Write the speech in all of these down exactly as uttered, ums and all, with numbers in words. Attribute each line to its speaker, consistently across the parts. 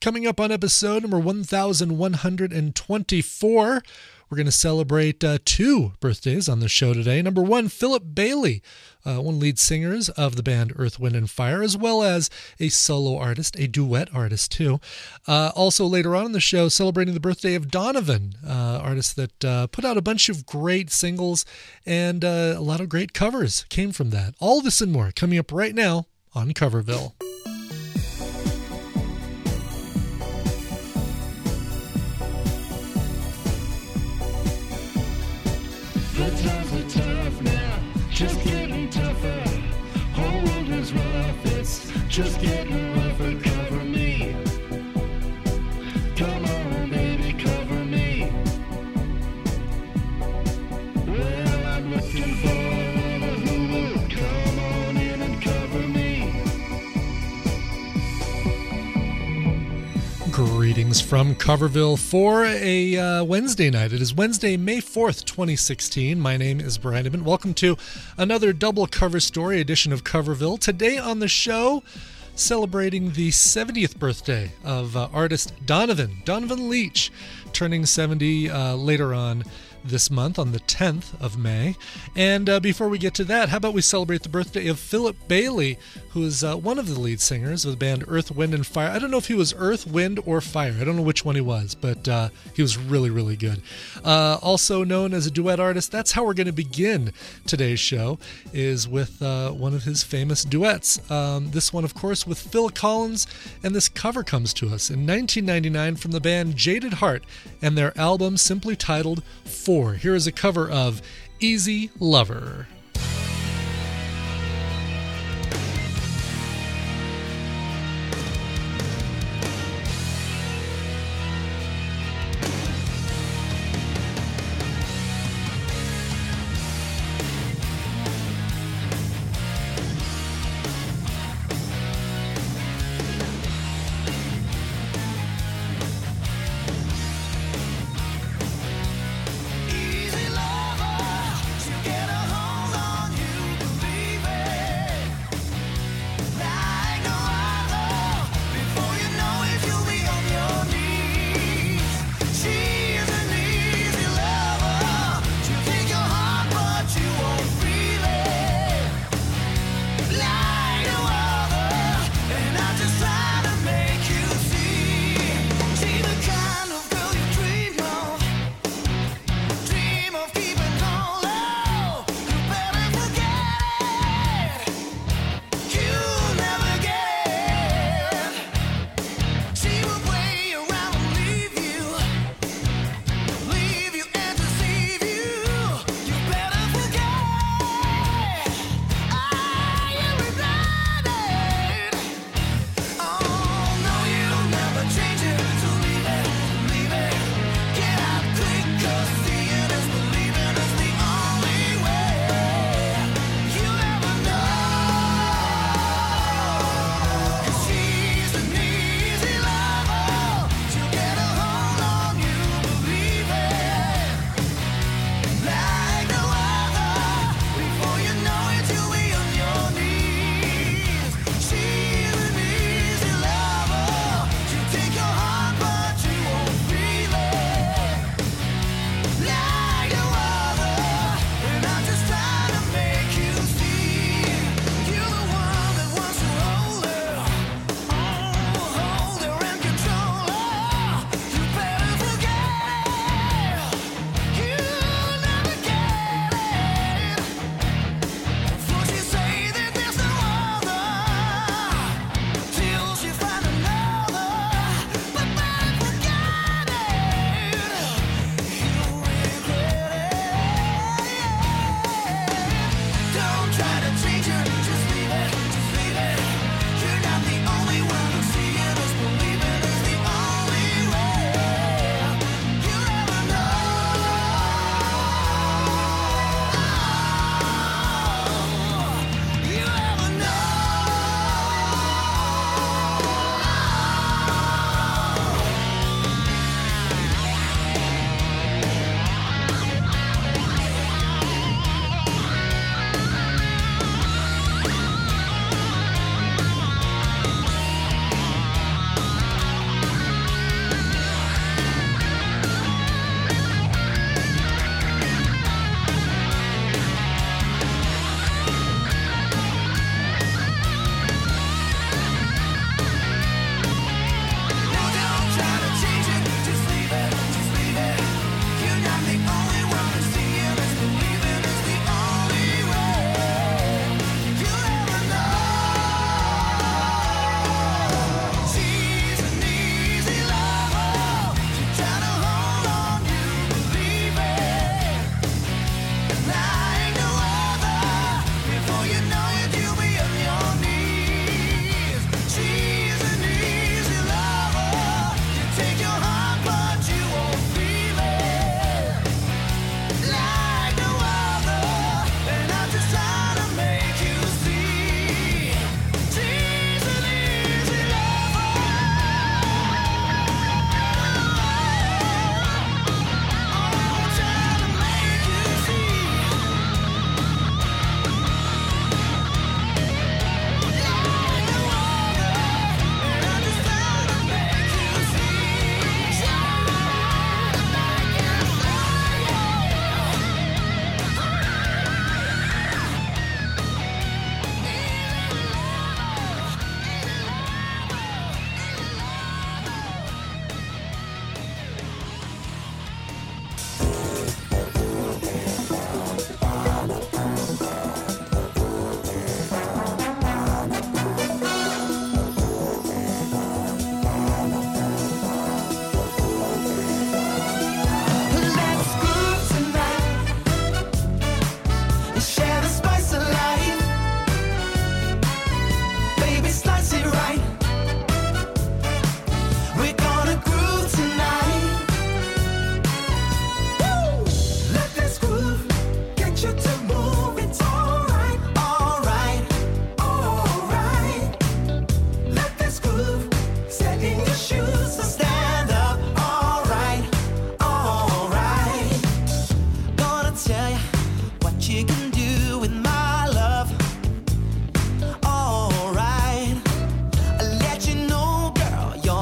Speaker 1: Coming up on episode number one thousand one hundred twenty-four, we're going to celebrate uh, two birthdays on the show today. Number one, Philip Bailey, uh, one lead singers of the band Earth, Wind and Fire, as well as a solo artist, a duet artist too. Uh, also later on in the show, celebrating the birthday of Donovan, uh, artist that uh, put out a bunch of great singles, and uh, a lot of great covers came from that. All this and more coming up right now on Coverville.
Speaker 2: The times are tough now, just getting tougher. Whole world is rough, it's just getting rougher. Cover me, come on baby, cover me. Well, I'm looking for one who will come on in and cover me.
Speaker 1: Greetings from Coverville for a uh, Wednesday night. It is Wednesday, May fourth, twenty sixteen. My name is Brian Edmond. Welcome to another double cover story edition of Coverville. Today on the show, celebrating the seventieth birthday of uh, artist Donovan, Donovan Leitch, turning seventy uh, later on this month on the tenth of May. And uh, before we get to that, how about we celebrate the birthday of Philip Bailey, who is uh, one of the lead singers of the band Earth, Wind and Fire. I don't know if he was Earth, Wind, or Fire. I don't know which one he was, but uh, he was really, really good. Uh, also known as a duet artist. That's how we're going to begin today's show, is with uh, one of his famous duets. Um, this one, of course, with Phil Collins, and this cover comes to us in nineteen ninety-nine from the band Jaded Heart and their album simply titled Four. Here is a cover of Easy Lover.
Speaker 2: Easy lover, you get a hold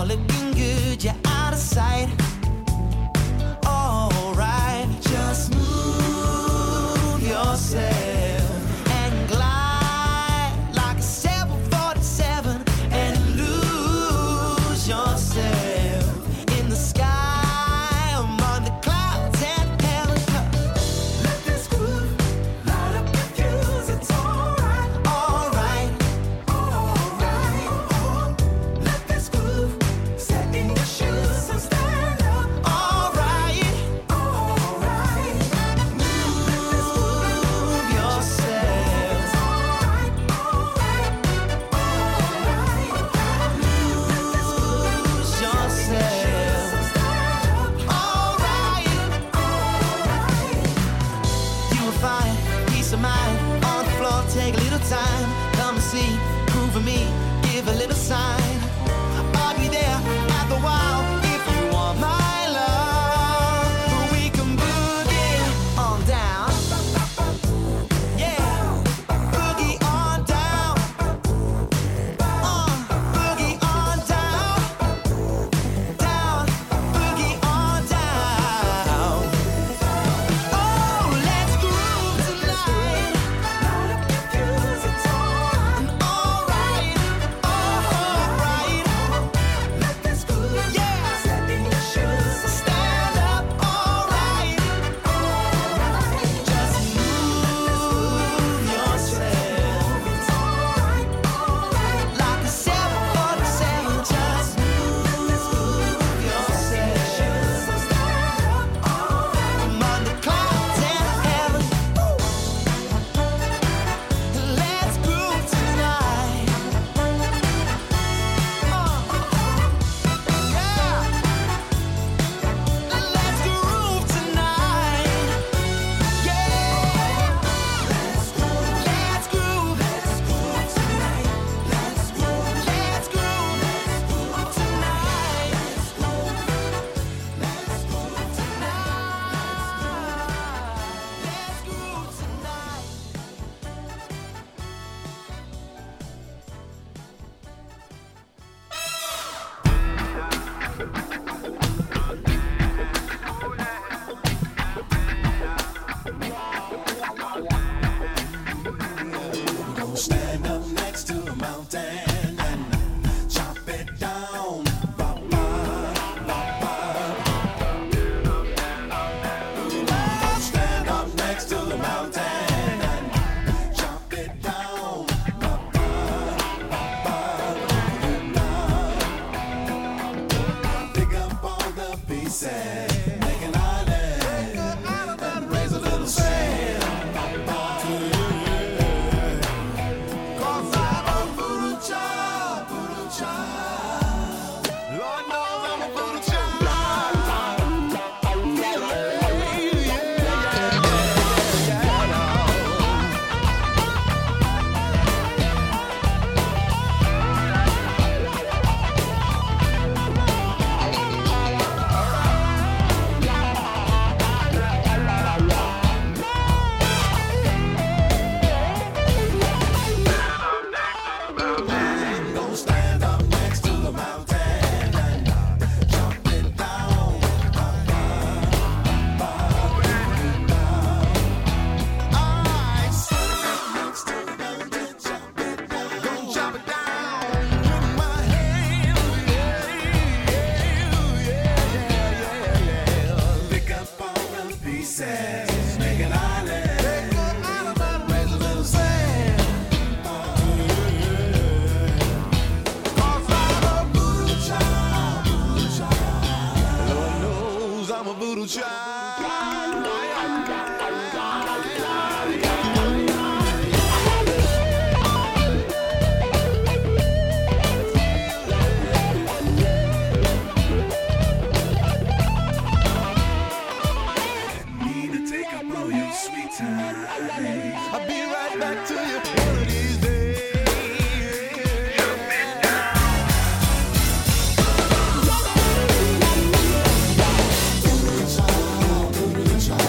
Speaker 3: looking good, you're out of sight. Alright, just move yourself and glide like a seven forty-seven and lose yourself in the sky among the clouds and heaven. Let this groove light up your fuse. It's alright, alright, alright. Let this groove set in your shoes. So stand up. Alright, alright. Move yourself. Alright, alright, alright. Lose yourself. Alright, alright. You will find peace of mind on the floor. Take a little time. Come and see, groove with me. Give a little sign. I'll be there at the wow if you want my love. We can boogie on down. Yeah, boogie on down. Uh, boogie on down. Down, boogie on down. Oh, let's groove tonight. Light up your fuse, it's alright. Alright, alright. Let this groove, yeah, set in your shoes. Stand up, alright, alright. Just move yourself. It's alright, alright. Like a seven forty-seven, just move yourself. Stand up, alright. Among the clouds and heaven. Let's groove tonight. Uh, yeah. Let's groove tonight. Yeah. Let's groove. Let's groove. Let's groove tonight. Let's groove. Let's groove. Let's groove tonight. Let's groove. Let's groove tonight. Let's groove tonight.
Speaker 4: Gonna stand up next to a mountain and chop it down. Ba, ba, ba, ba. Gonna stand up next to the mountain and chop it down. Ba, ba, ba, ba. Pick up all the pieces, make an island, and raise a little sand. Cause I'm a voodoo child, voodoo child. Lord knows I'm a voodoo child. Gonna stand up next to the mountain and chop it down. Ba, ba, ba, ba. I stand up next to the mountain, chop it down. Gonna chop it down with my hands. Yeah, yeah, yeah, yeah, yeah. Pick up all the pieces, make an island, raise a little sand. Cause I'm a voodoo child, voodoo child. Lord knows I'm a voodoo child. Need to take up all your sweet time. I'll be right back to you one of these days. Voodoo child, voodoo child.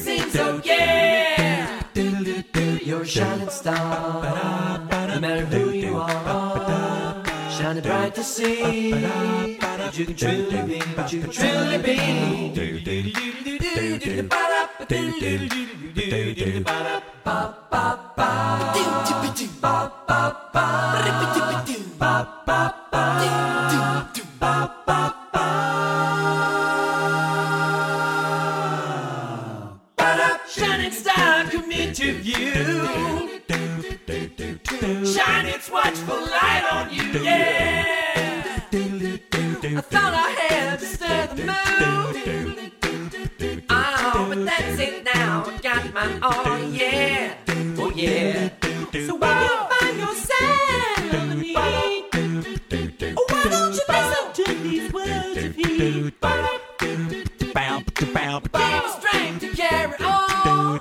Speaker 3: seems so yeah. You're a shining star, no matter who you are, shining bright to see what you can truly be, what you can truly be. Shining star, come into view. Shine its watchful light on you, yeah. I thought I had to stir the mood. Oh, but that's it now. I got my all, yeah. Oh, yeah. So when you find yourself in need, oh, why don't you listen to these words of heat? Give the strength to carry on.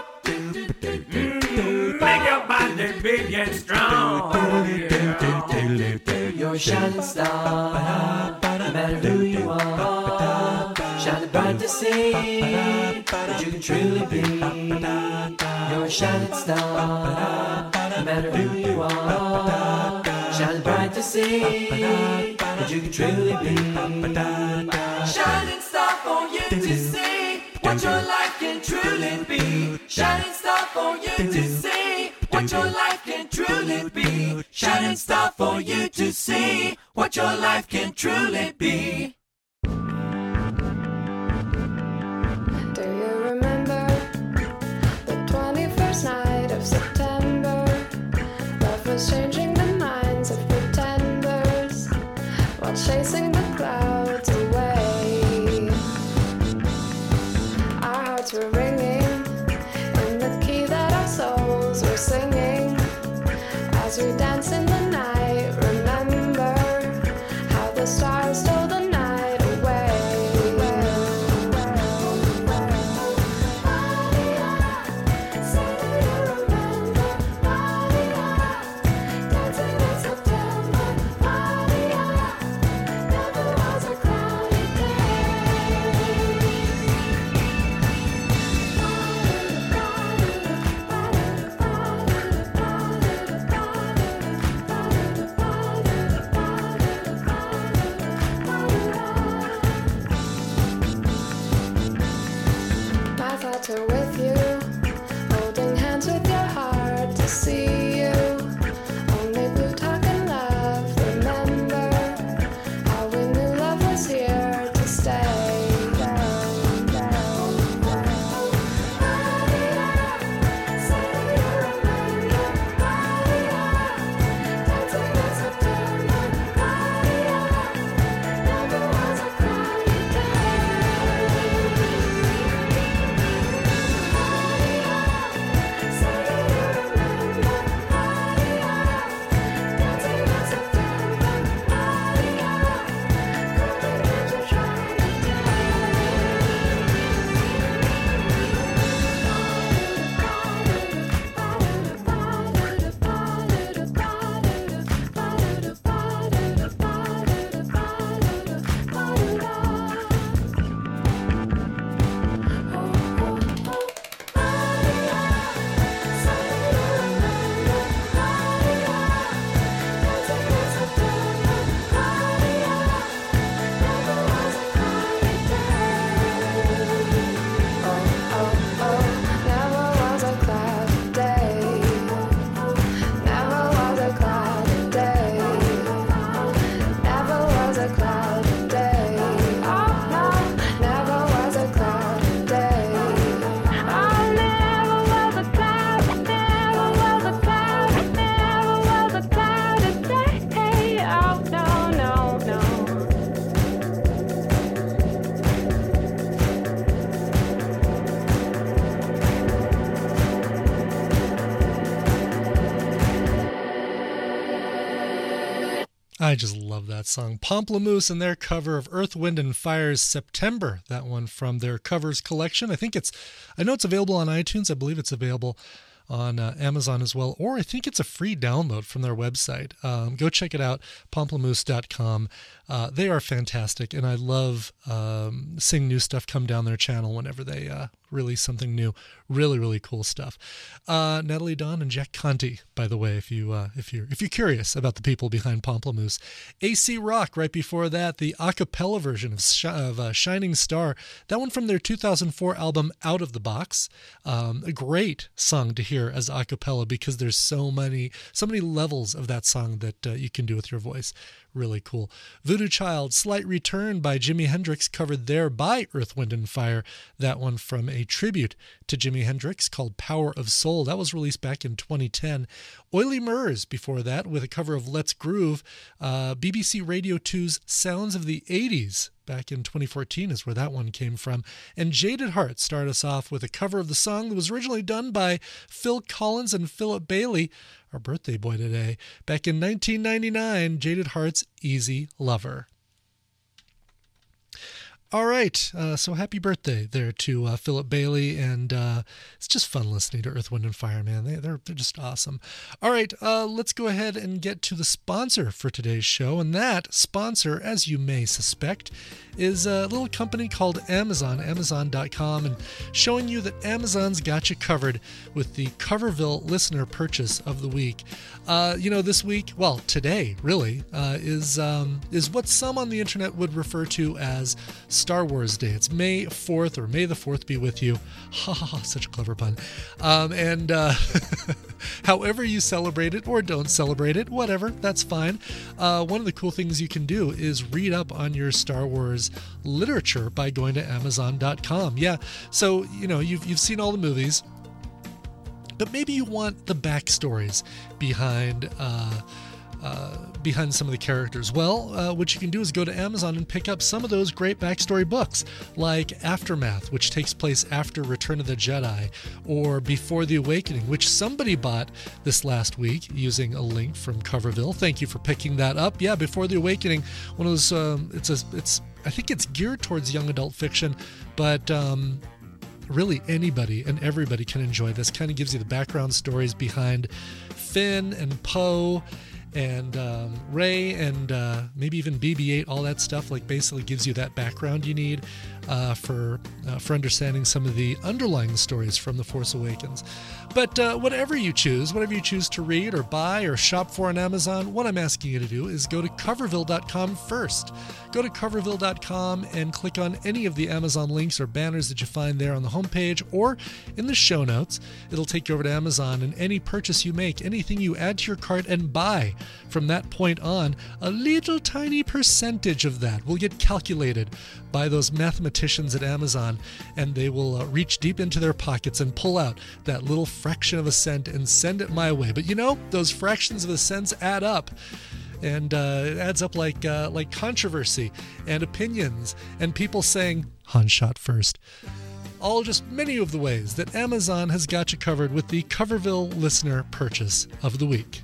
Speaker 3: Mm, make your body big and strong. Yeah. You're a shining star, no matter who you are, shining bright to see what you can truly be. You're a shining star, no matter who you are, shining bright to see what you can truly be. Shining star for you to see what your life can truly be. Shining star for you to see what your life can truly be. Shining star for you to see what your life can truly be.
Speaker 5: Do you remember the twenty-first night of September? Love was changing the minds of pretenders while chasing the clouds away. Our hearts were ringing in the key that our souls were singing as we danced in the night. Remember how the stars stole the night away. My thoughts are with you, holding hands with your heart to see you. Only blue talk and love. Remember how we knew love was here to stay. Down, down, down. Say you remember. Dancing in September. Never was a cloudy day.
Speaker 1: I just love that song. Pomplamoose and their cover of Earth, Wind and Fire's September. That one from their covers collection. I think it's, I know it's available on iTunes. I believe it's available on uh, Amazon as well, or I think it's a free download from their website. Um, go check it out, pomplamoose dot com. Uh, they are fantastic, and I love um, seeing new stuff come down their channel whenever they uh, really something new. Really, really cool stuff. Uh, Natalie Dawn and Jack Conte, by the way, if you uh, if you're if you're curious about the people behind Pomplamoose. A C Rock right before that, the a cappella version of, Sh- of uh, Shining Star. That one from their two thousand four album Out of the Box. Um, a great song to hear as a cappella because there's so many so many levels of that song that uh, you can do with your voice. Really cool. Voodoo Child, Slight Return by Jimi Hendrix, covered there by Earth, Wind and Fire. That one from a tribute to Jimi Hendrix called Power of Soul. That was released back in twenty ten. Oily Murs before that with a cover of Let's Groove. Uh, B B C Radio two's Sounds of the eighties back in twenty fourteen is where that one came from. And Jaded Heart started us off with a cover of the song that was originally done by Phil Collins and Philip Bailey, our birthday boy today, back in nineteen ninety-nine, Jaded Heart's Easy Lover. All right, uh, so happy birthday there to uh, Philip Bailey, and uh, it's just fun listening to Earth, Wind and Fire, man. They, they're they're just awesome. All right, uh, let's go ahead and get to the sponsor for today's show, and that sponsor, as you may suspect, is a little company called Amazon, Amazon dot com, and showing you that Amazon's got you covered with the Coverville listener purchase of the week. Uh, you know, this week, well, today, really, uh, is um, is what some on the internet would refer to as Star Wars Day. It's May fourth, or May the fourth be with you. Ha ha ha, such a clever pun. Um, and uh, however you celebrate it or don't celebrate it, whatever, that's fine. Uh, one of the cool things you can do is read up on your Star Wars literature by going to Amazon dot com. Yeah, so, you know, you've, you've seen all the movies, but maybe you want the backstories behind uh, uh, behind some of the characters. Well, uh, what you can do is go to Amazon and pick up some of those great backstory books, like Aftermath, which takes place after Return of the Jedi, or Before the Awakening, which somebody bought this last week using a link from Coverville. Thank you for picking that up. Yeah, Before the Awakening, one of those. Um, it's a. It's. I think it's geared towards young adult fiction, but. Um, Really, anybody and everybody can enjoy this. Kind of gives you the background stories behind Finn and Poe and um, Rey and uh, maybe even B B eight, all that stuff. Like, basically gives you that background you need uh, for uh, for understanding some of the underlying stories from The Force Awakens. But uh, whatever you choose, whatever you choose to read or buy or shop for on Amazon, what I'm asking you to do is go to Coverville dot com first. Go to Coverville dot com and click on any of the Amazon links or banners that you find there on the homepage or in the show notes. It'll take you over to Amazon, and any purchase you make, anything you add to your cart and buy from that point on, a little tiny percentage of that will get calculated by those mathematicians at Amazon, and they will uh, reach deep into their pockets and pull out that little fraction of a cent and send it my way. But you know, those fractions of a cents add up. And uh, it adds up like uh, like controversy and opinions and people saying, Han shot first. All just many of the ways that Amazon has got you covered with the Coverville listener purchase of the week.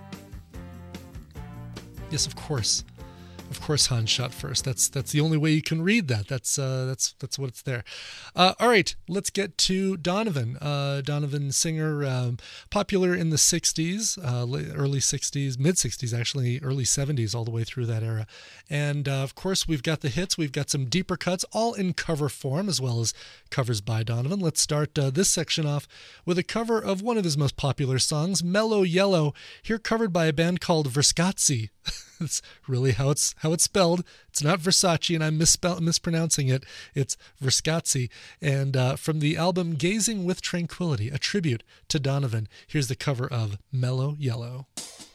Speaker 1: Yes, of course. Of course, Han shot first. That's that's the only way you can read that. That's uh, that's that's what's there. Uh, all right, let's get to Donovan. Uh, Donovan, singer, um, popular in the sixties, uh, early sixties, mid sixties actually, early seventies, all the way through that era. And uh, of course, we've got the hits. We've got some deeper cuts, all in cover form, as well as covers by Donovan. Let's start uh, this section off with a cover of one of his most popular songs, "Mellow Yellow," here covered by a band called Verskatze. It's really how it's how it's spelled. It's not Versace, and I'm misspell- mispronouncing it. It's Verskatze. And uh, from the album Gazing with Tranquility, a tribute to Donovan, here's the cover of "Mellow Yellow."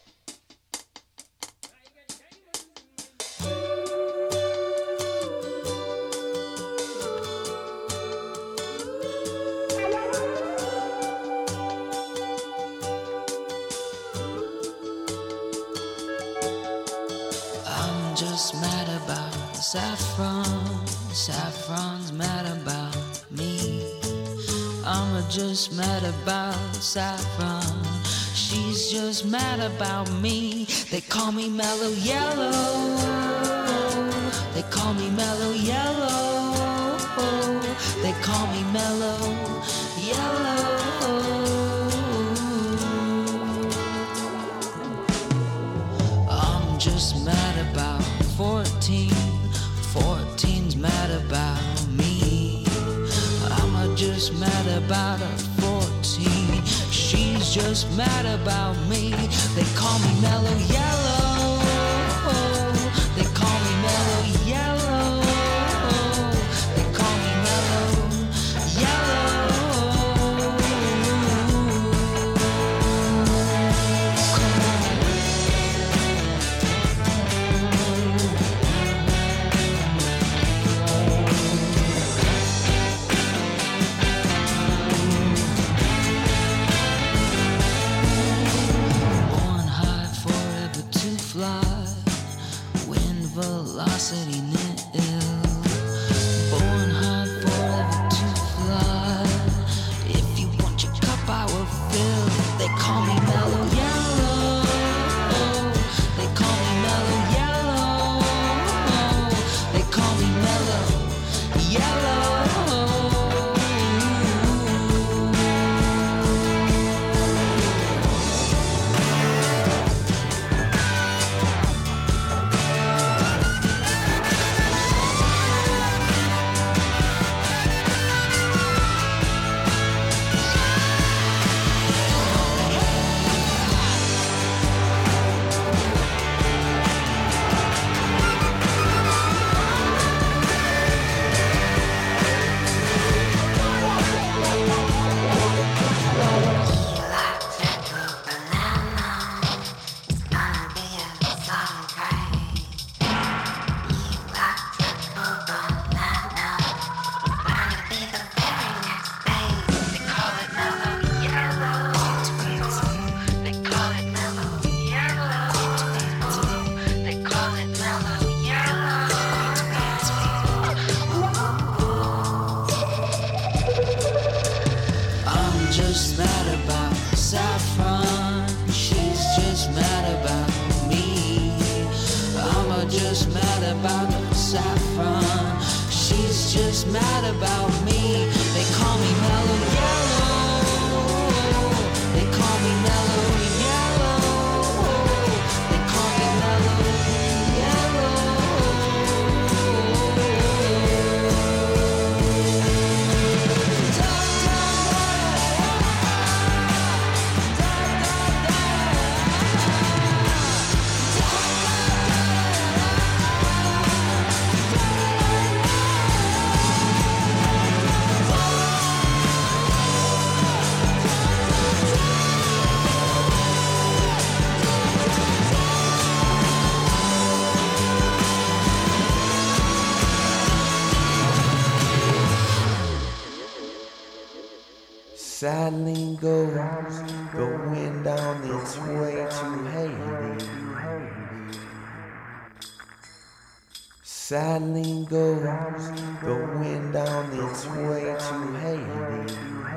Speaker 6: Just mad about Saffron, Saffron's mad about me. I'm just mad about Saffron, she's just mad about me. They call me Mellow Yellow, they call me Mellow Yellow, they call me Mellow Yellow. I'm just mad about fourteen, fourteen's mad about me. I'm a just just mad about her fourteen. She's just mad about me. They call me Mellow Yellow. They call me Mellow Yellow. They call me Mellow Yellow. Come on. On high, forever to fly. Wind velocity nil. Born high, forever to fly. If you want your cup, I will fill. They call me Mellow Yellow. They call me Mellow Yellow. They call me Mellow Yellow. I'm just mad about Saffron. She's just mad about me. I'm just mad about Saffron. She's just mad about me. They call me Mellow Yellow. They call me Mellow Yellow. They call me Mellow
Speaker 7: Sadly goes the wind on its way to Haiti. Sadly goes the wind on its way to Haiti.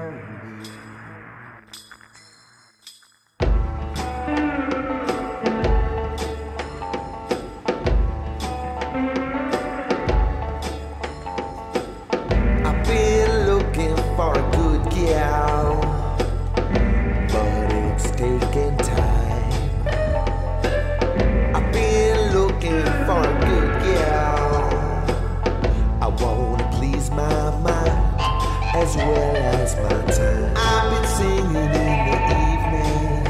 Speaker 7: I've been looking for a good gal, but it's taking time. I've been looking for a good gal. I wanna please my mind as well as my time. I've been singing in the evening,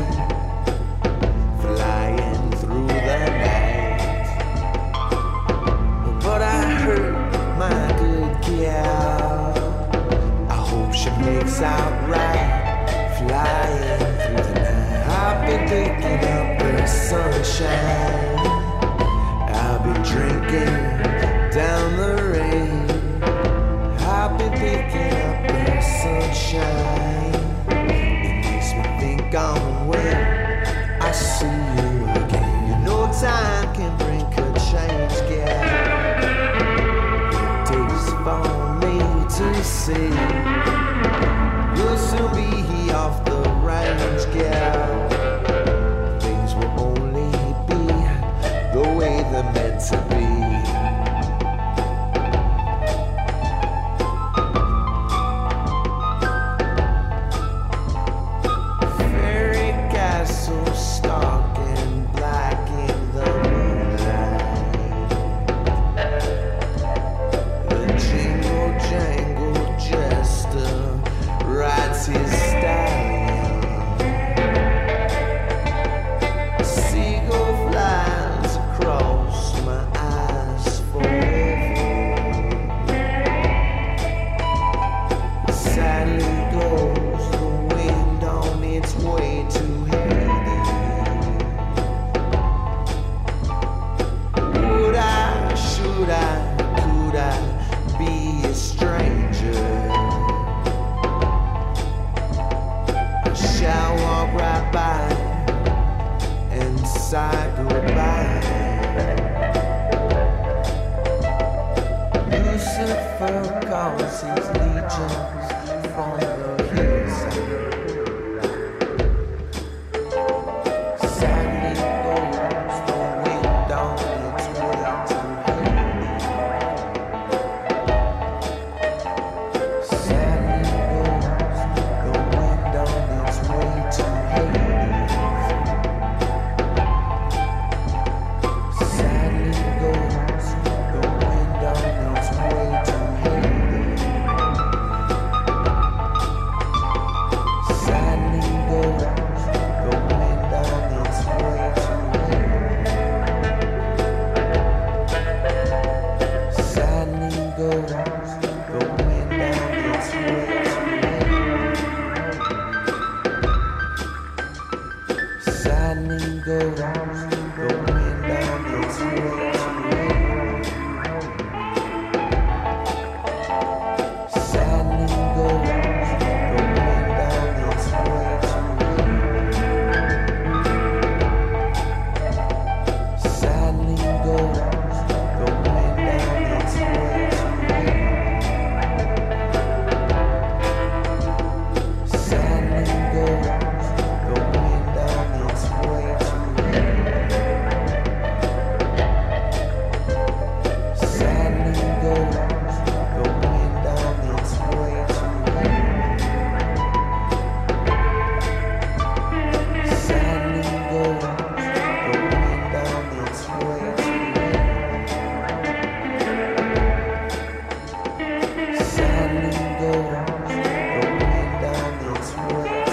Speaker 7: flying through the night, but I heard my good gal, I hope she makes out right, flying through the night. I've been picking up the sunshine, I've been drinking down the rain. I've been picking up the sunshine, it makes me think on when I see you again. You know time can bring a change, gal. It takes for me to see you'll soon be off the range, gal. Things will only be the way they're meant to be. Fairy castle stark and black in the moonlight. The jingle jangle just Lucifer calls his legions from the hillside. Sadly goes the wind on its way to Hades. Sadly goes the wind on its way to Hades. Sadly goes the wind on its way to Hades. Sadly goes the wind on its way to Hades. Sadly goes the wind on its way to Hades. Sadly goes the wind on its way to Hades. Sadly goes the wind on its way to Hades. Sadly goes the wind on its way to Hades. Sadly goes the wind on its way to Hades. Sadly goes the wind on its way to Hades. Sadly goes the wind on its way to Hades. Sadly goes the wind on its way to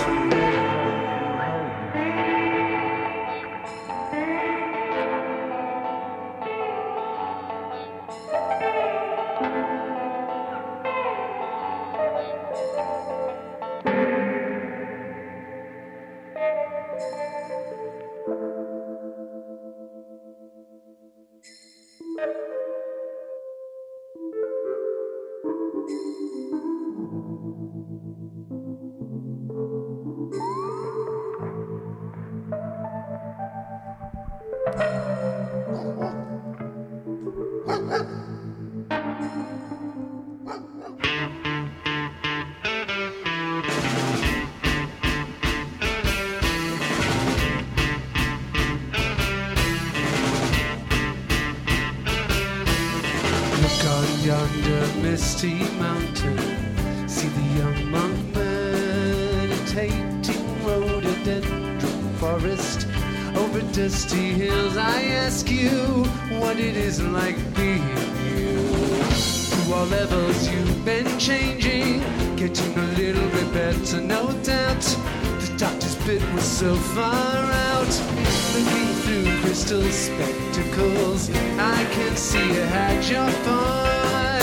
Speaker 8: Look on yonder misty mountain. See the young monk meditating. Rhododendron forest over dusty hills. I ask you what it is like being you. Through all levels you've been changing, getting a little bit better, no doubt. The doctor's bit was so far out. Looking through crystal spectacles, I can see you had your fun.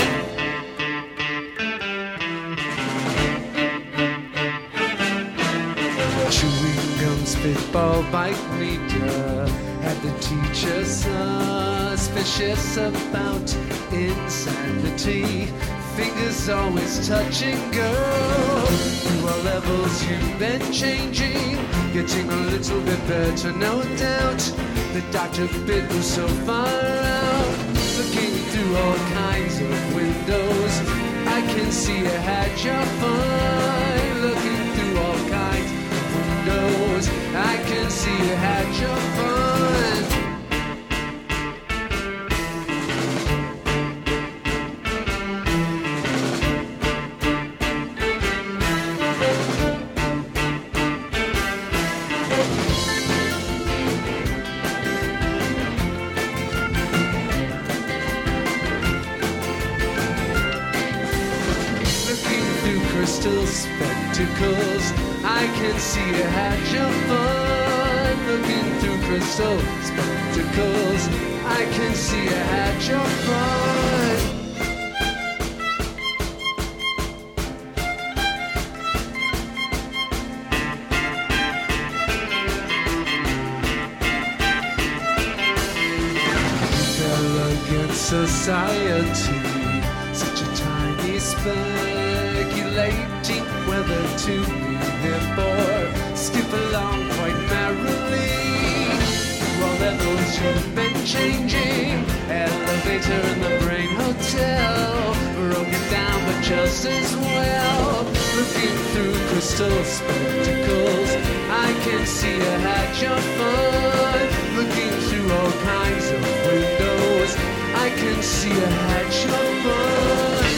Speaker 8: Chewing gum, spitball, bike meter. Had the teacher suspicious about insanity. Fingers always touch and go. Through all levels you've been changing, getting a little bit better, no doubt. The doctor bit was so far out. Looking through all kinds of windows, I can see you had your fun. Looking through all kinds of windows, I can see you had your fun. Crystal spectacles, I can see you had your fun. Looking through crystal spectacles, I can see you had your fun. Elegant society, such a tiny speculating whether to be hip or skip along quite merrily. Through all levels you've been changing, elevator in the brain hotel. just as well. Looking through crystal spectacles, I can see you had your fun. Looking through all kinds of windows, I can see you had your fun.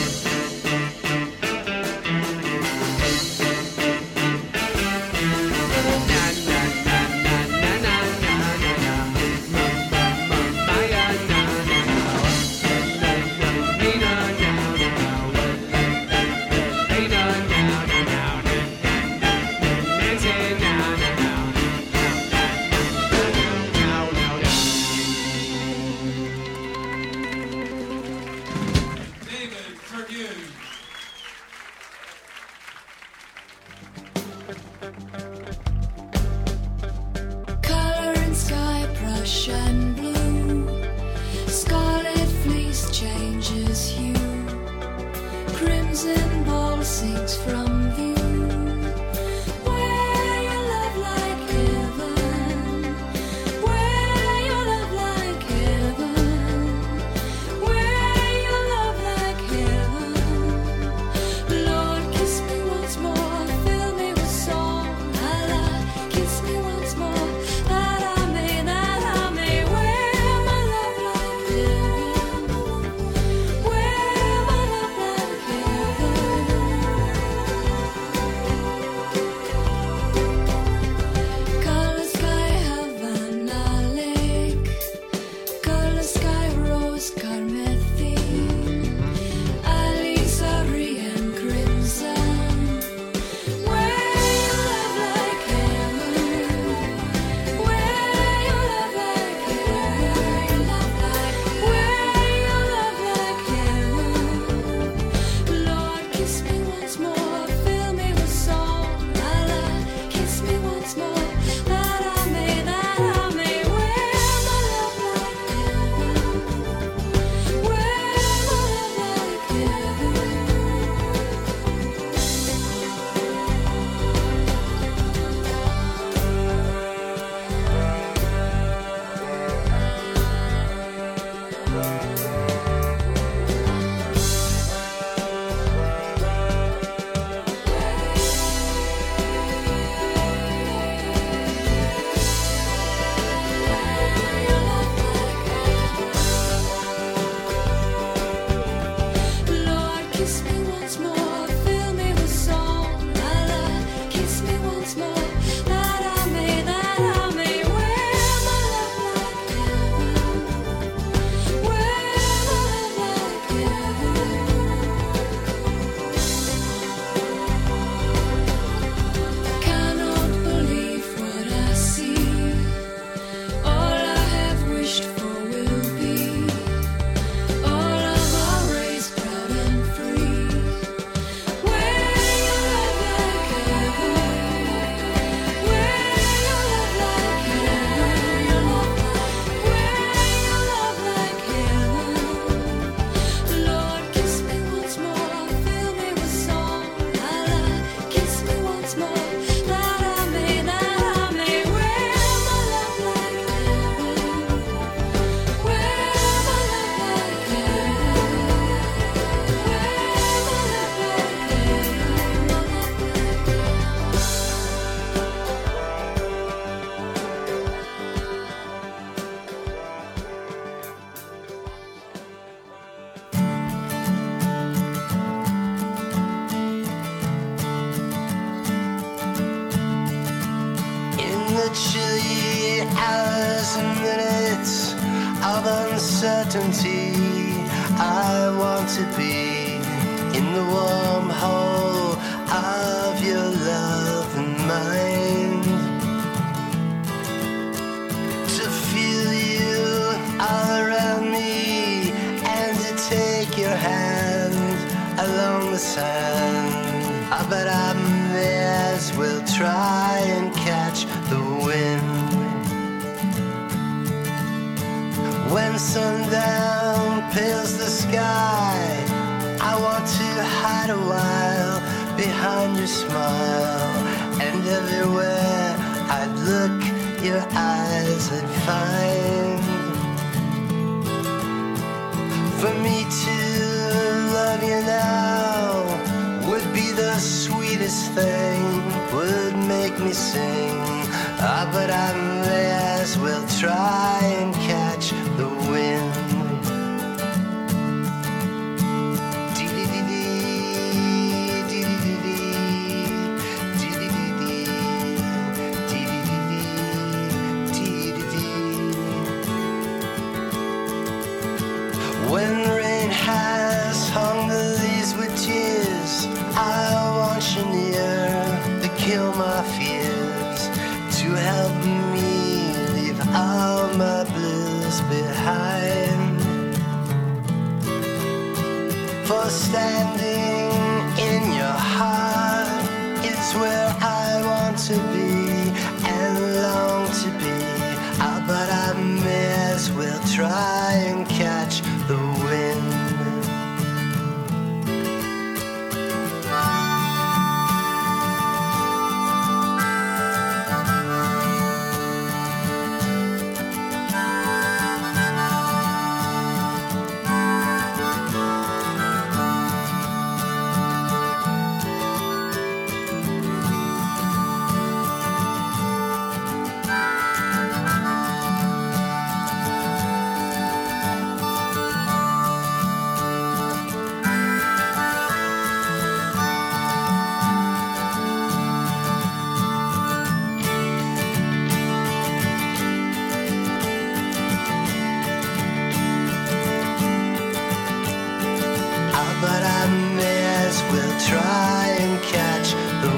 Speaker 9: Color in sky, brush and blue. Scarlet fleece changes hue. Crimson ball sinks from view. Where your love like heaven. Where your love like heaven. Where your love like heaven. Lord, kiss me once more. Fill me with song. Allah, kiss me once more. That I may, that I may wear my love like heaven. Wear my love like heaven. Color sky, Havana lake. Color sky, rose carmethine. Alizari and crimson. Wear your love like heaven. Wear your love like heaven. Wear your love like heaven. Lord, kiss me once more. Fill me with song. Allah, kiss me once more. That I may, that I may wear my love like heaven. Wear my love like heaven. Lord, kiss me once more. Fill me with song. Allah, kiss me once more. That I may, that I may wear my love like heaven. Wear my love like heaven. Cannot believe what I see. All I have wished for will be. All of our race proud and free. Wear your love like heaven. Wear your love like heaven. Wear your love like heaven. Lord, kiss me once more. Fill me with song. Allah, kiss me once more. That I may, that I may wear my love like heaven. Wear my love like heaven. Wear my love
Speaker 3: In the chilly hours and minutes of uncertainty, I want to be in the warm hole of your love and mind. To feel you all around me and to take your hand along the sand. Ah, but I'm theirs, we'll try and catch the wind. When sundown pales the sky, I want to hide a while behind your smile. And everywhere I'd look, your eyes I'd find. For me to love you now time for standing in your heart is where I want to be and long to be. Ah, but I may as well try and catch the wind. But I may as well try and catch the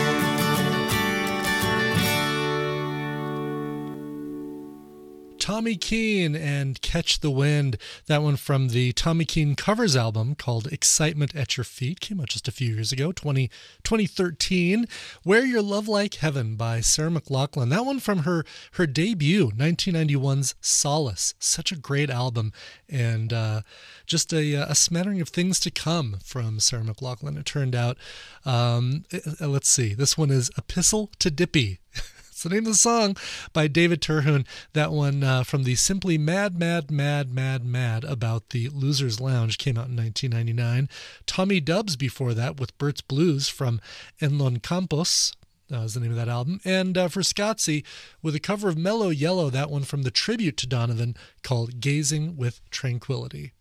Speaker 3: wind.
Speaker 1: Tommy Keene and Catch the Wind. That one from the Tommy Keene covers album called Excitement at Your Feet. Came out just a few years ago, twenty, twenty thirteen. Wear Your Love Like Heaven by Sarah McLachlan. That one from her, her debut, nineteen ninety-one's Solace. Such a great album. And uh, just a, a smattering of things to come from Sarah McLachlan, it turned out. Um, let's see. This one is Epistle to Dippy. It's the name of the song by David Terhune. That one uh, from the Simply Mad, Mad, Mad, Mad, Mad About the Loser's Lounge came out in nineteen ninety-nine. Tommy Dubs before that with Bert's Blues from Enlon Campos. That was the name of that album. And uh, for Scotsy, with a cover of Mellow Yellow, that one from the tribute to Donovan called Gazing with Tranquility.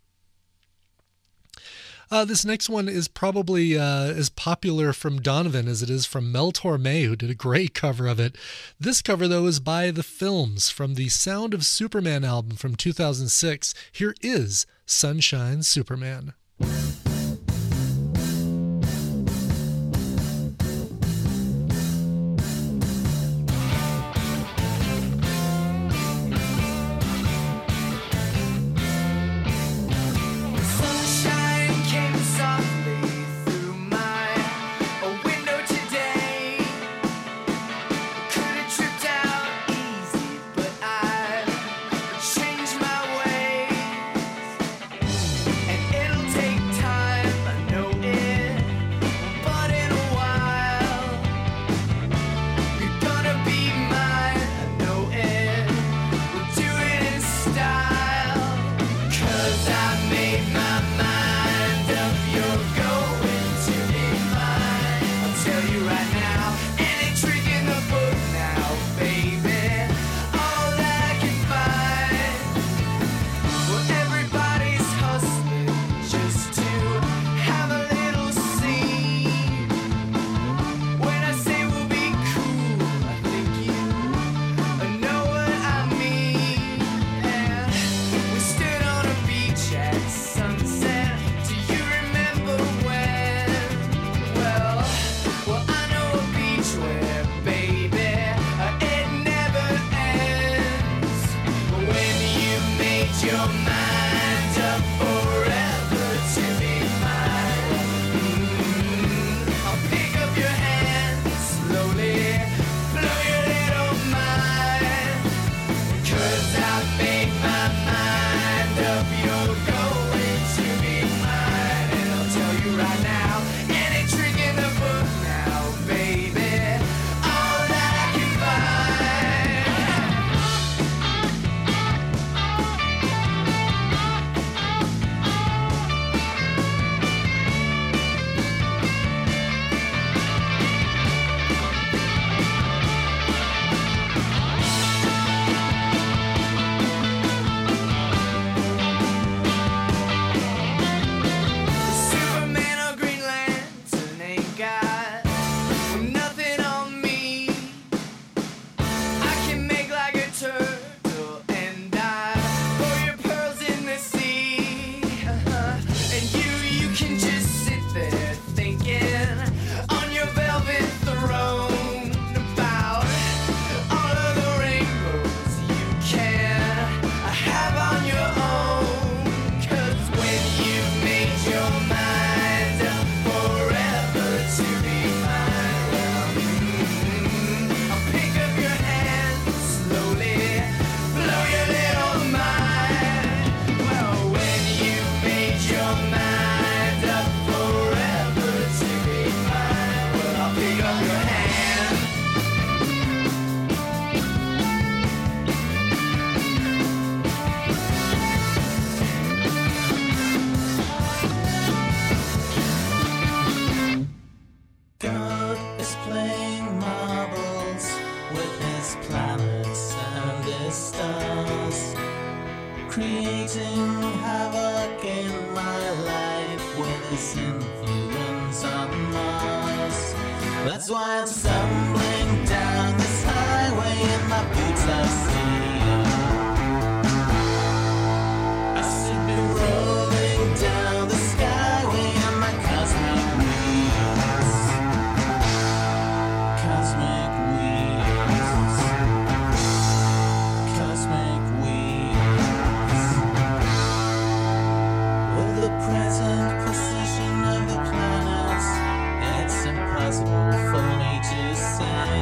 Speaker 1: Uh, this next one is probably uh, as popular from Donovan as it is from Mel Torme, who did a great cover of it. This cover, though, is by The Films from the Sound of Superman album from two thousand six. Here is Sunshine Superman.
Speaker 3: Sunshine came softly through my window today. Could have tripped out easy, but I changed my ways. And it'll his influence on Mars. That's why I'm stumbling down this highway in my boots are steel. I should be rolling down the skyway in my cosmic wheels. Cosmic wheels. Cosmic wheels. With the present position of the planets, it's impossible for me to say.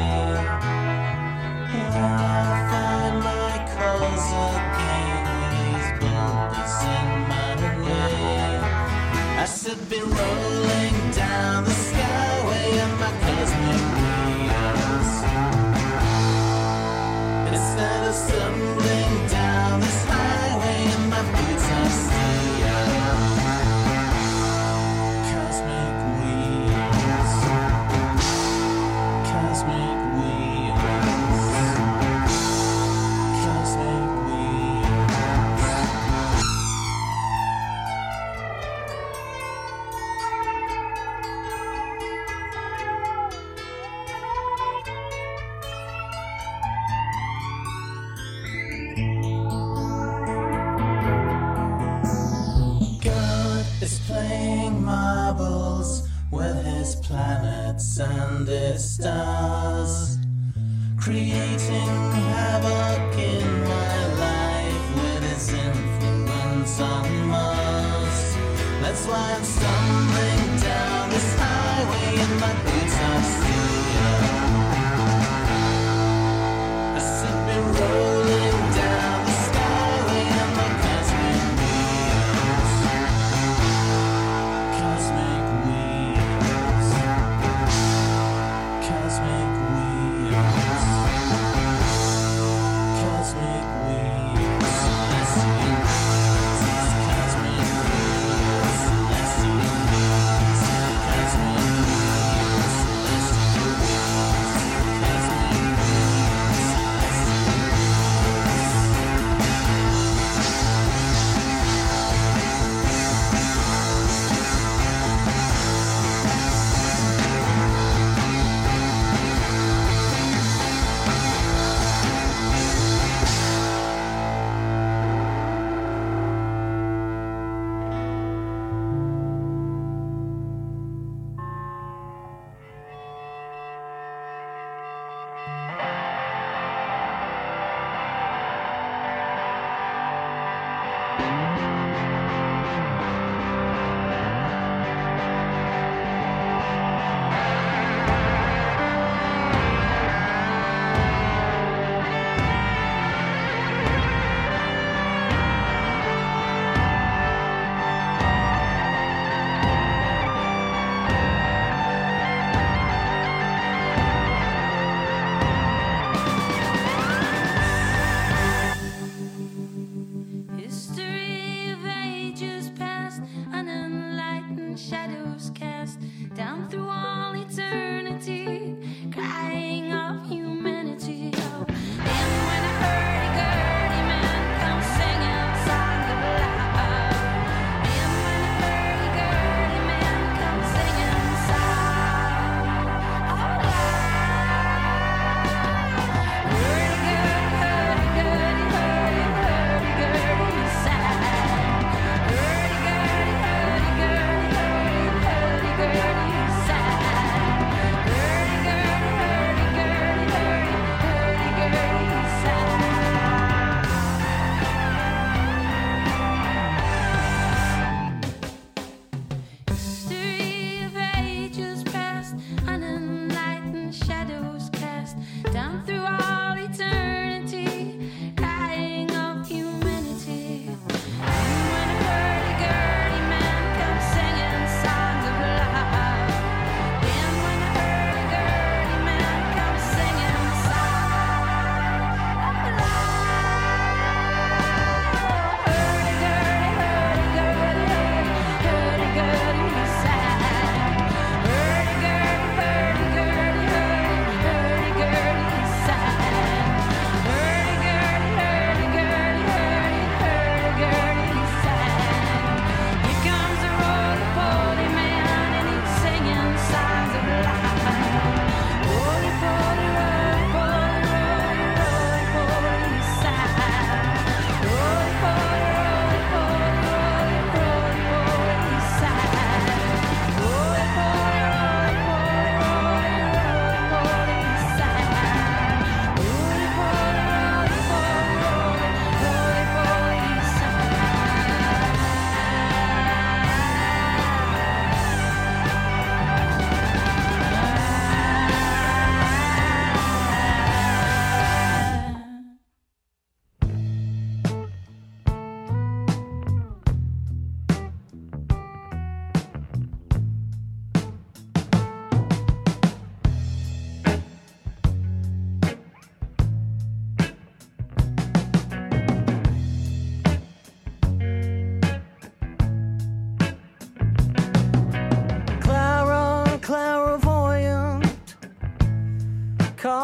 Speaker 3: I'll find my cause again with these boulders in my way. I should be rolling down the skyway in my cosmic wheels. Instead of stumbling down this highway in my boots of steel. Cosmic wheels. Cosmic wheels. Cosmic wheels. God is playing marbles with his planets and his stars, creating havoc in my life with his influence on Mars. That's why I'm stumbling down this highway in my boots of steel. I should be rolling down the skyway in my cosmic wheels. Cosmic wheels. Cosmic wheels. Cosmic wheels. Celestial wheels. Cosmic wheels. Celestial wheels.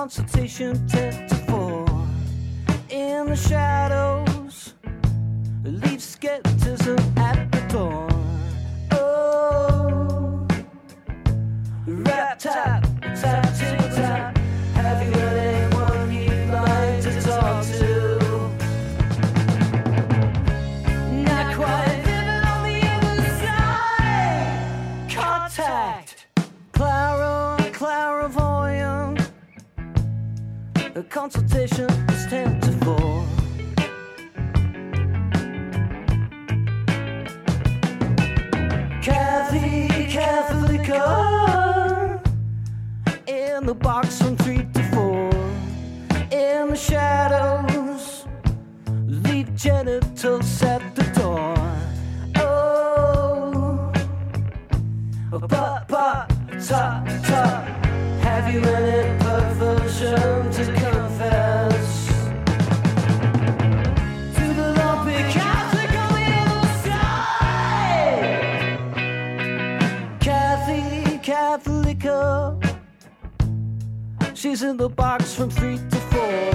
Speaker 3: consultation ten to four. In the shadows, leave skepticism at the door. Oh, rap tap, tap, tick tap. Have you got anyone you'd like to talk to? Not quite living on the other side. Contact Clara, clairvoyant. The consultation is ten to four. Kathy, Catholica, in the box from three to four. In the shadows, leave genitals at the door. Oh, but, but, ta, ta. Have you any perversion to confess? To the lumpy Catholic on the other side. Kathy, Catholica, she's in the box from three to four.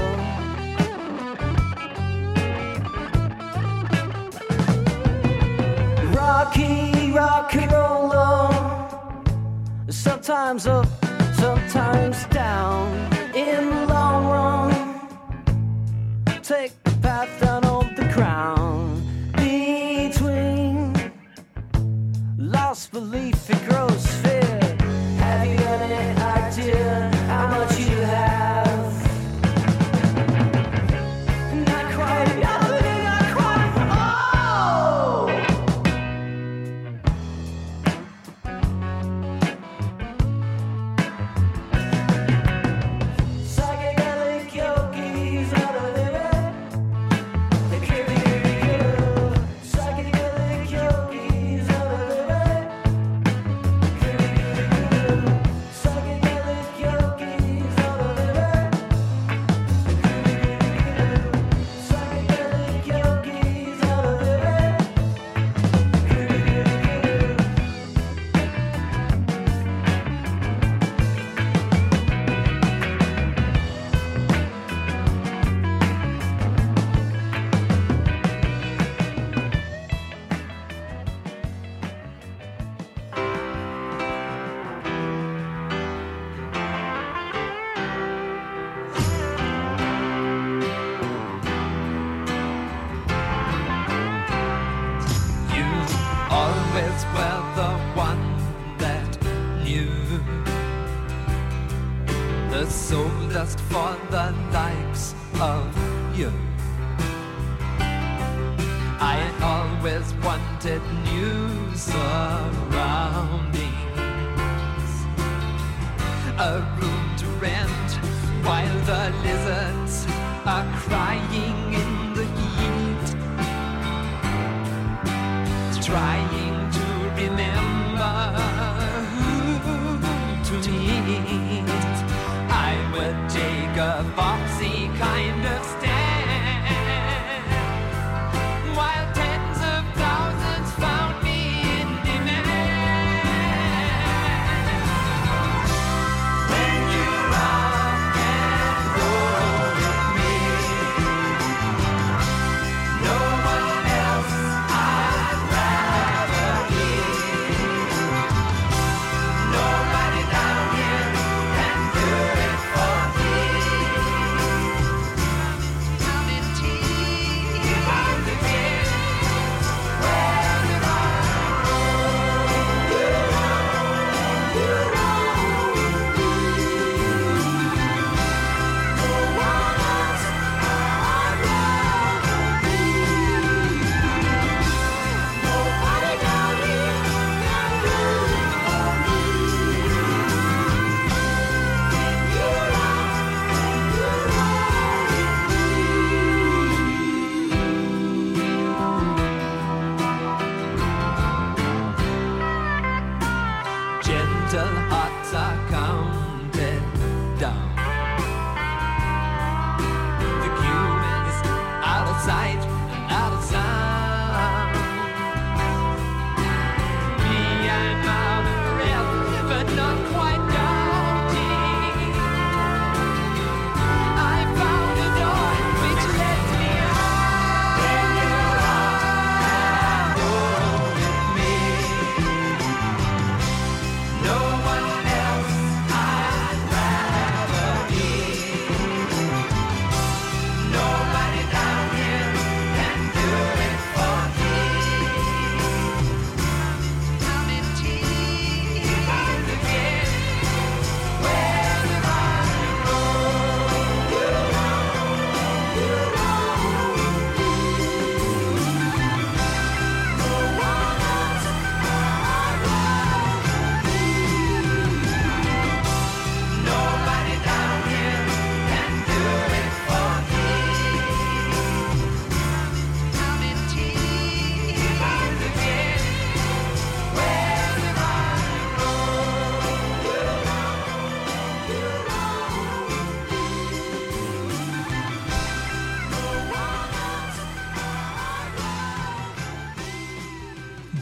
Speaker 3: Rocky, rock and roller, sometimes up, sometimes down. In the long run, take the path down on the crown. Between lost belief and gross fear, have you any idea how much you have? Not quite, not quite, oh! Psychedelic yogis are the living. They give me good. Psychedelic yogis are the living. Give me good. Psychedelic yogis are the living. Give me good. Psychedelic yogis are the living. Give me good.
Speaker 8: You always were the one that knew the soul dust for the likes of you. I always wanted new surroundings, a room to rent while the lizards are crying in the heat, trying to remember who to meet. I would take a foxy kind of stand, while tens of thousands found me in demand. When you rock and roll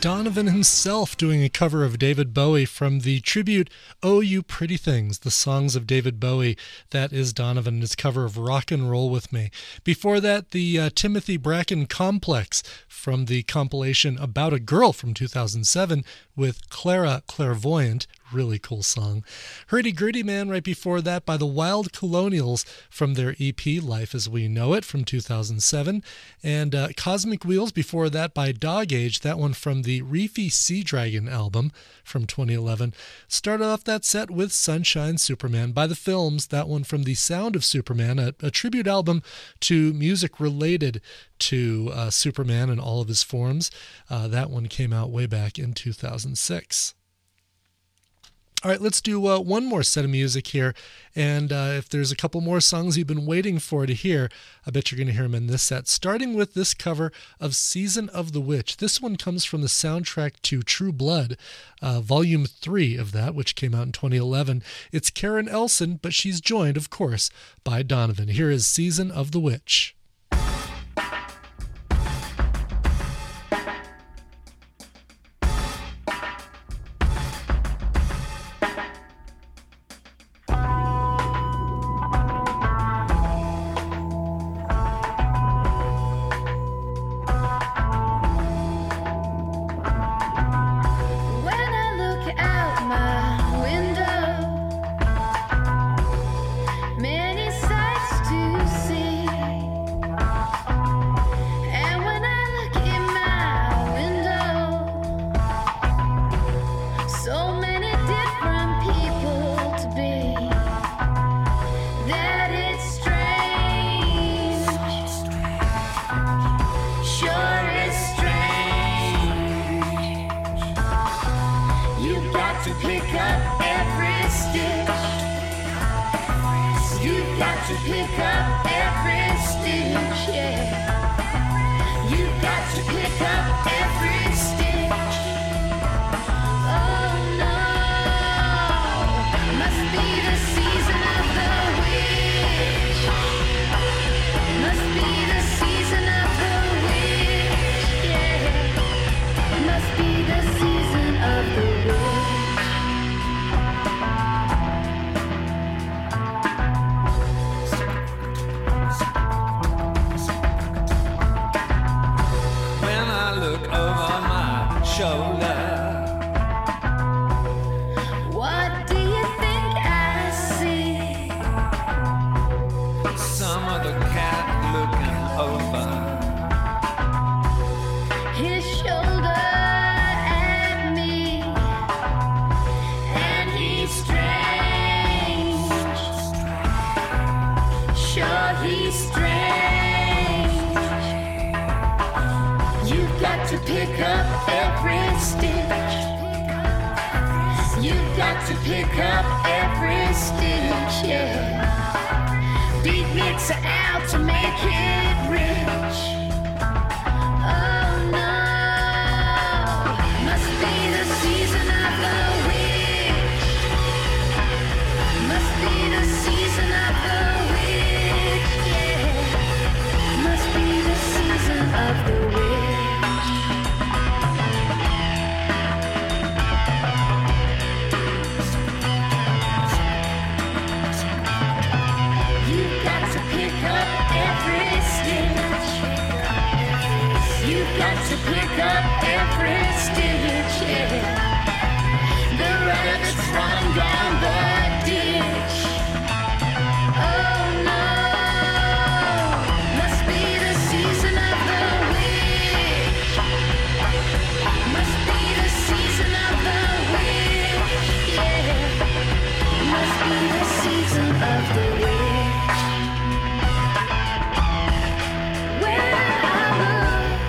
Speaker 1: Donovan himself doing a cover of David Bowie from the tribute Oh You Pretty Things, the songs of David Bowie. That is Donovan and his cover of Rock and Roll With Me. Before that, the uh, Timothy Bracken Complex from the compilation About a Girl from two thousand seven with Clara Clairvoyant. Really cool song. Hurdy Gurdy Man right before that by the Wild Colonials from their E P Life as We Know It from two thousand seven. And uh, Cosmic Wheels before that by Dog Age, that one from the Reefy Sea Dragon album from twenty eleven. Started off that set with Sunshine Superman by the Films, that one from the Sound of Superman, a, a tribute album to music related to uh, Superman in all of his forms. Uh, that one came out way back in two thousand six. All right, let's do uh, one more set of music here, and uh, if there's a couple more songs you've been waiting for to hear, I bet you're going to hear them in this set, starting with this cover of Season of the Witch. This one comes from the soundtrack to True Blood, uh, Volume three of that, which came out in twenty eleven. It's Karen Elson, but she's joined, of course, by Donovan. Here is Season of the Witch.
Speaker 9: When I look out my window, many sights to see. And when I look in my window, so many different people to be, that it's strange. Sure it's strange. You've got to pick up every stitch. You've got to pick up every stitch, yeah. You've got to pick up every stitch. Oh no, must be the season of the witch. Must be the season of the witch, yeah. Must be the season of the witch.
Speaker 8: When I look over my shoulder,
Speaker 9: What do you think I see?
Speaker 8: some other cat looking over.
Speaker 9: His shoulder at me, and he's strange. Sure, he's strange. You've got to pick up every stitch. You've got to pick up every stitch, yeah. Beatniks are out to make it rich. Oh no, must be the season of the witch. Must be the season of the witch, yeah. Must be the season of the witch. You've got to pick up every stitch. You've got to pick up every stitch, yeah. The rabbits run down the ditch. Oh no, must be the season of the witch. Must be the season of the witch, yeah. Must be the season of the witch. When I look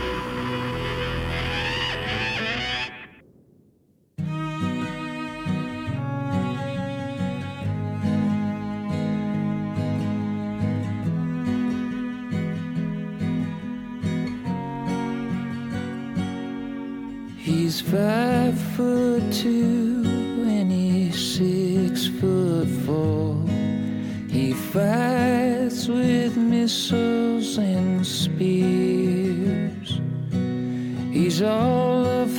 Speaker 6: He's five foot two and he's six foot four. He fights with missiles and spears. He's all of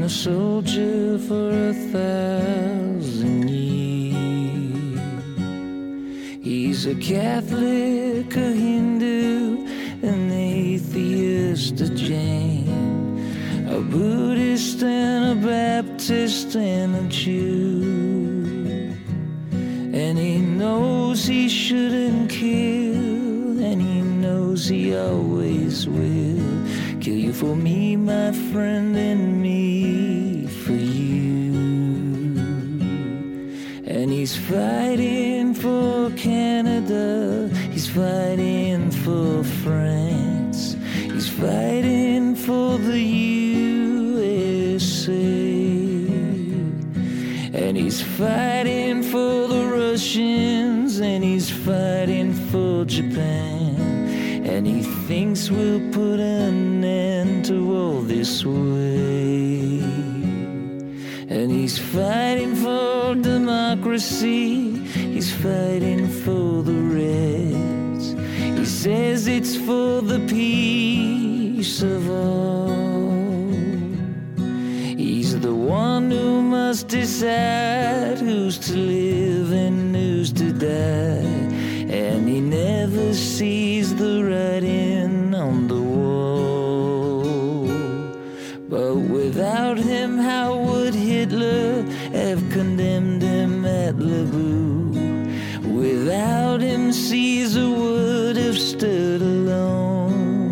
Speaker 6: a soldier for a thousand years. He's a Catholic, a Hindu, an atheist, a Jain, a Buddhist and a Baptist and a Jew. And he knows he shouldn't kill, and he knows he always will. Kill you for me, my friend, and me for you. And he's fighting for Canada, he's fighting for France, he's fighting for the U S A. And he's fighting for the Russians, and he's fighting for Japan. And he thinks we'll put an end to all this way. And he's fighting for democracy, he's fighting for the Reds. He says it's for the peace of all. He's the one who must decide who's to live and who's to die. And he never sees the writing on the wall. But without him, how would Hitler have condemned him at Lebou? Without him, Caesar would have stood alone.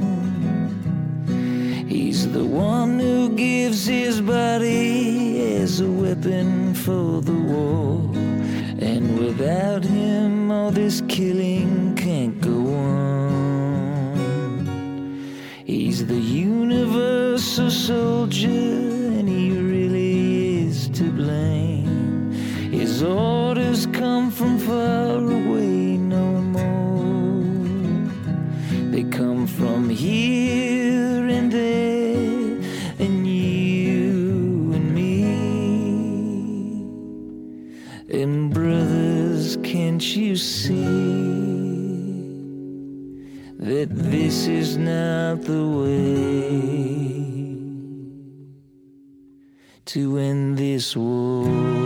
Speaker 6: He's the one who gives his body as a weapon for the war. And without him, all this killing can't go on. He's the universal soldier, and he really is to blame. His orders come from far away no more. They come from here and there, and you and me. And brothers, can't you see that this is not the way to end this war?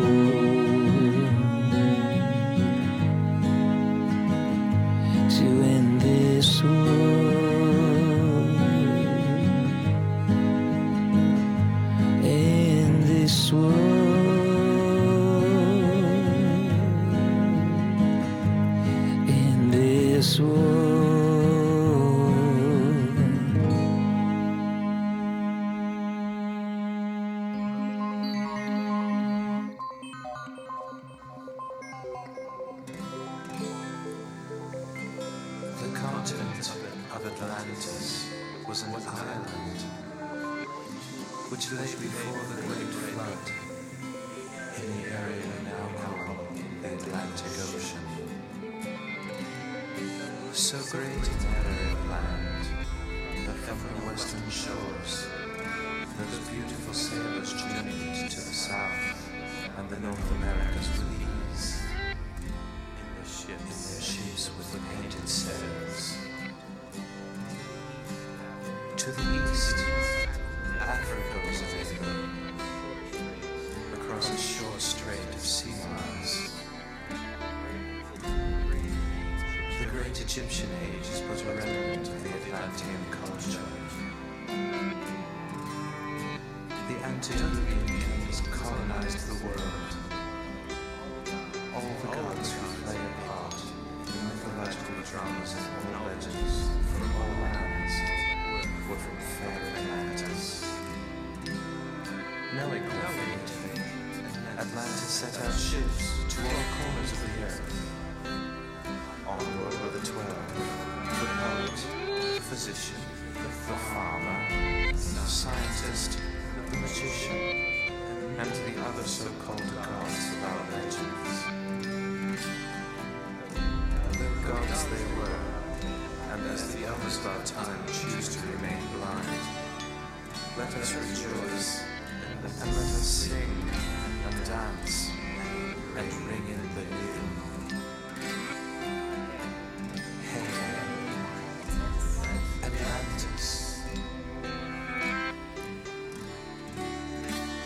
Speaker 6: To end this war. End this war. This war.
Speaker 8: The continent of Atlantis was an island which lay before the great flood in the area now called the Atlantic Ocean. So great an area of land that from the western shores those beautiful sailors journeyed to the south and the North Americas with ease in their ships, in their ships with the painted sails. To the east, Africa was available across a short strait of sea miles. The great Egyptian age is but a remnant of the Atlantean culture. The antediluvian kings colonized the world. All the gods who play a part in mythological dramas and all legends from all lands were from fair Atlantis. Knowing their fate, Atlantis set out ships to all corners of the earth. On board were the twelve, the poet, the physician, the farmer, the scientist, the magician, and the other so-called gods of our legends. The gods they were, and as the elders of our time choose to remain blind, let us rejoice, and let us sing, and dance, and ring in the new. Atlantis.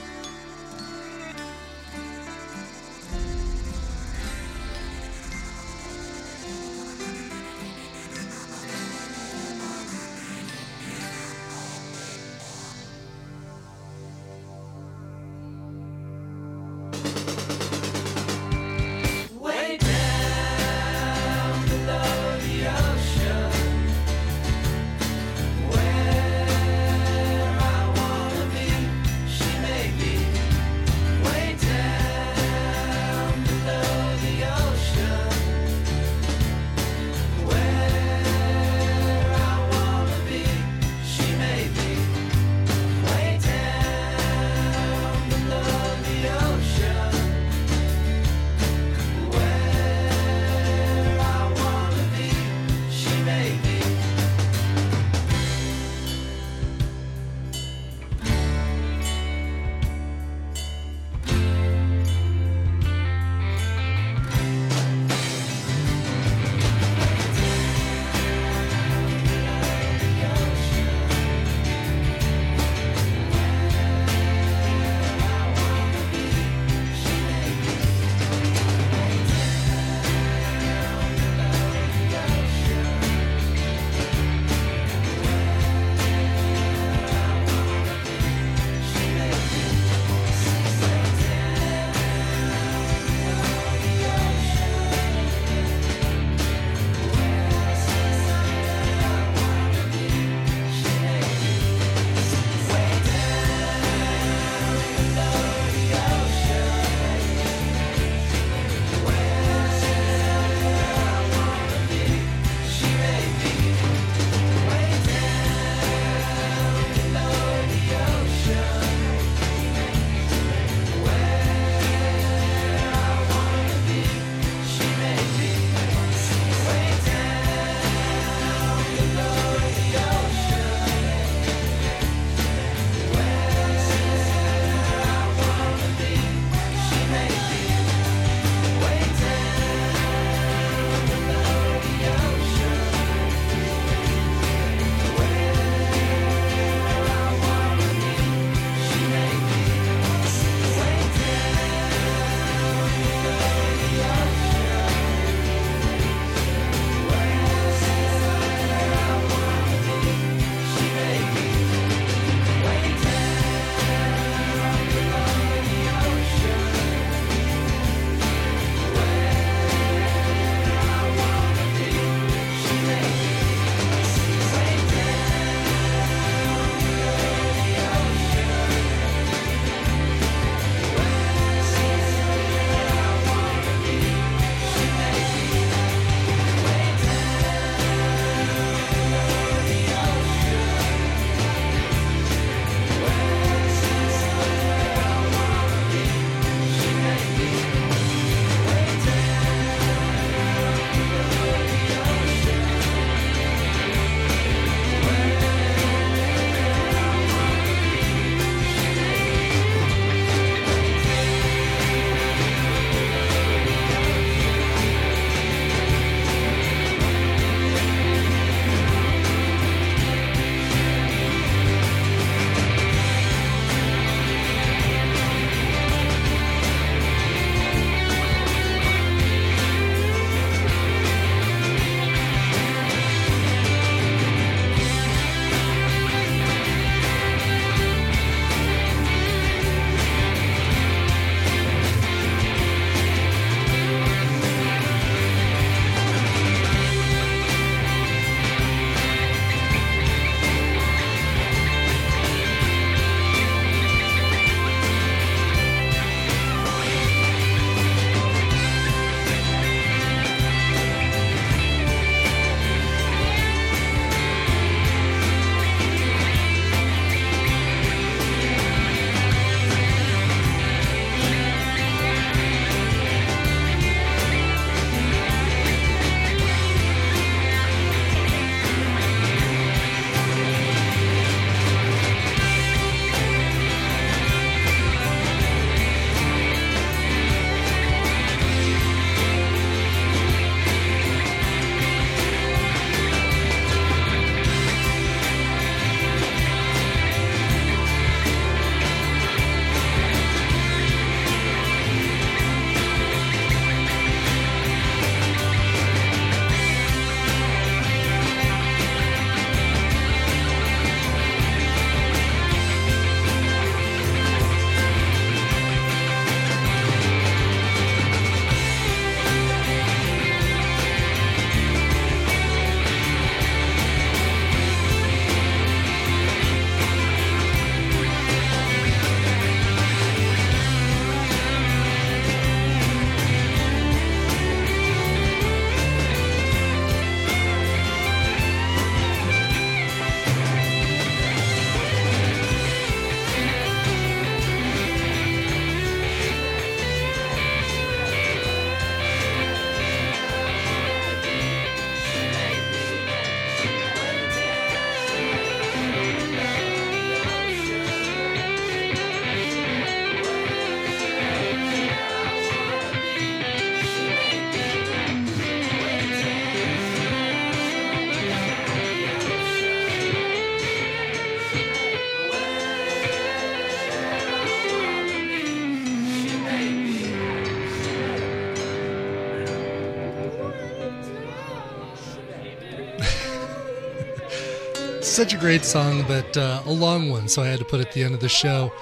Speaker 1: Such a great song, but uh, a long one, so I had to put it at the end of the show.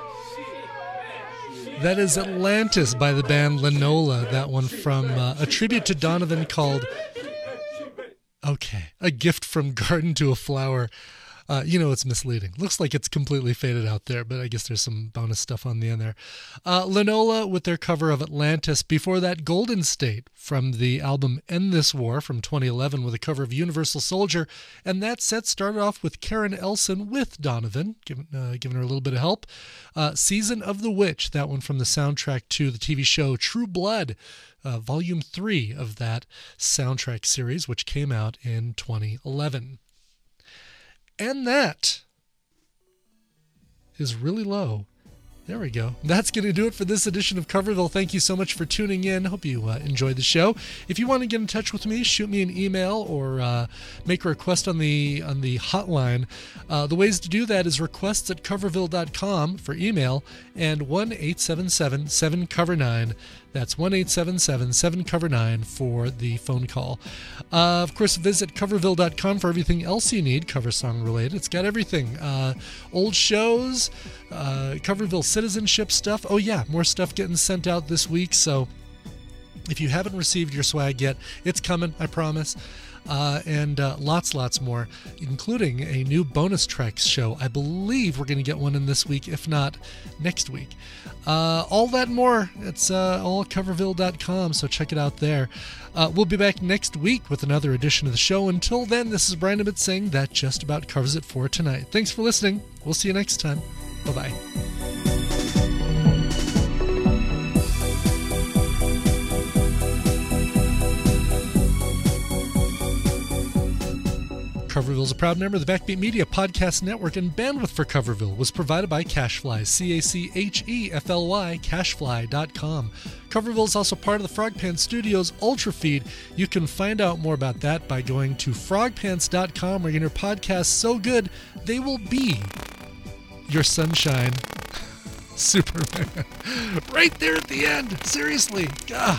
Speaker 1: That is Atlantis by the band Linola. That one from uh, a tribute to Donovan called, okay, A Gift from Garden to a Flower. Uh, you know, it's misleading. Looks like it's completely faded out there, but I guess there's some bonus stuff on the end there. Uh, Linola with their cover of Atlantis. Before that, Golden State from the album End This War from twenty eleven with a cover of Universal Soldier. And that set started off with Karen Elson with Donovan, giving, uh, giving her a little bit of help. Uh, Season of the Witch, that one from the soundtrack to the T V show True Blood, uh, volume three of that soundtrack series, which came out in twenty eleven. And that is really low. There we go. That's going to do it for this edition of Coverville. Thank you so much for tuning in. Hope you uh, enjoyed the show. If you want to get in touch with me, shoot me an email or uh, make a request on the on the hotline. Uh, the ways to do that is requests at coverville dot com for email and one eight seven seven seven cover nine. That's one eight seven seven seven cover nine for the phone call. Uh, of course, visit coverville dot com for everything else you need cover song related. It's got everything. Uh, old shows, uh, Coverville citizenship stuff. Oh yeah, more stuff getting sent out this week. So if you haven't received your swag yet, it's coming, I promise. Uh, and uh, lots, lots more, including a new bonus tracks show. I believe we're going to get one in this week, if not next week. Uh, all that and more, it's uh, all coverville dot com, so check it out there. Uh, we'll be back next week with another edition of the show. Until then, this is Brian Ibbett saying that just about covers it for tonight. Thanks for listening. We'll see you next time. Bye-bye. Coverville is a proud member of the Backbeat Media Podcast Network, and bandwidth for Coverville was provided by Cachefly, C A C H E F L Y, cachefly dot com. Coverville is also part of the Frog Pants Studios Ultra Feed. You can find out more about that by going to frog pants dot com, where you can hear podcasts so good they will be your sunshine. Superman. Right there at the end. Seriously. God.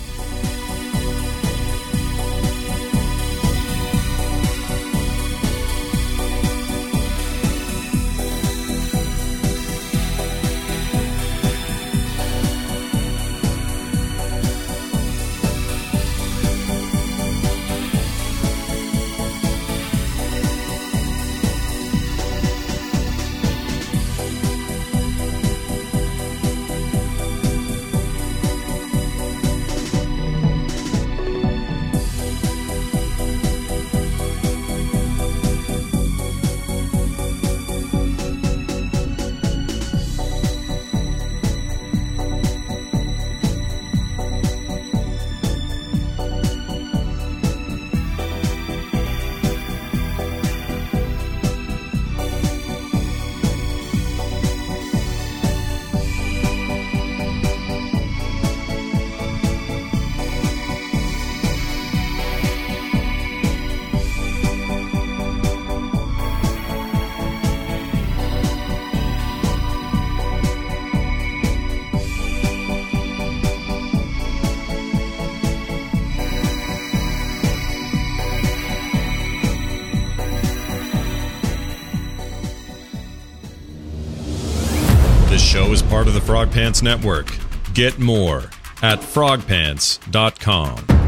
Speaker 10: Show is part of the Frog Pants Network. Get more at frog pants dot com.